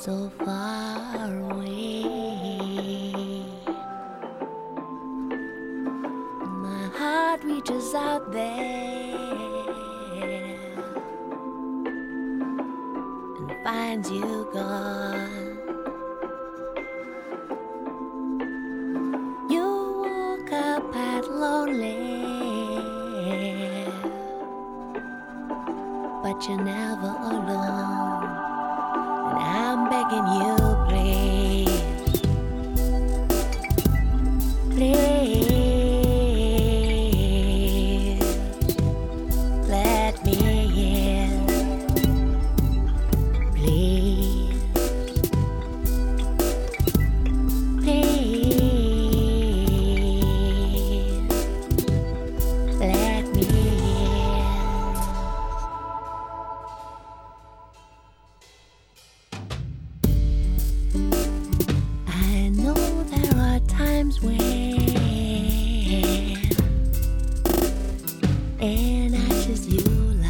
so far away. My heart reaches out there and finds you gone. You woke up at lonely, but you're never alone. And I'm begging you, please, please, let me in, please, please, let me in. I know there are times when in ashes you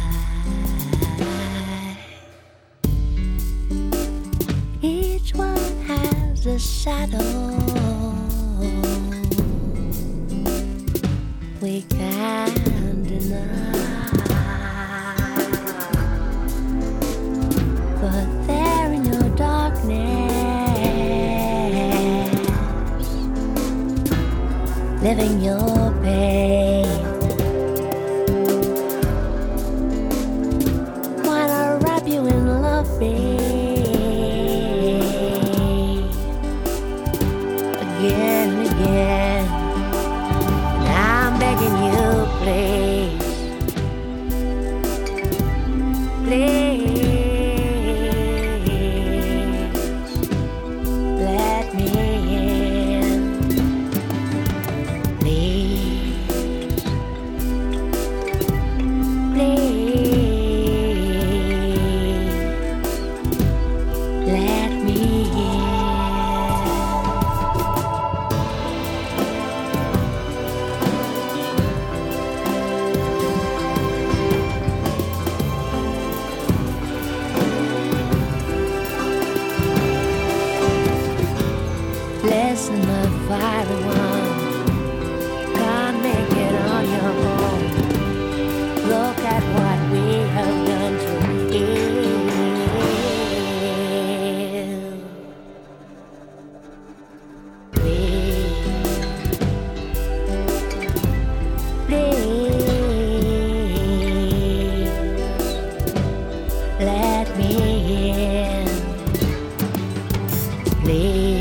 lie. Each one has a shadow we can't deny. But there in your darkness, living your pain, wanna wrap you in love, babe, again and again. And I'm begging you, please, please, let me in, please, please, let me in. Listen, my fiery one, can't make it on your own. Look at what we have done to you. Please, please, let me in, please.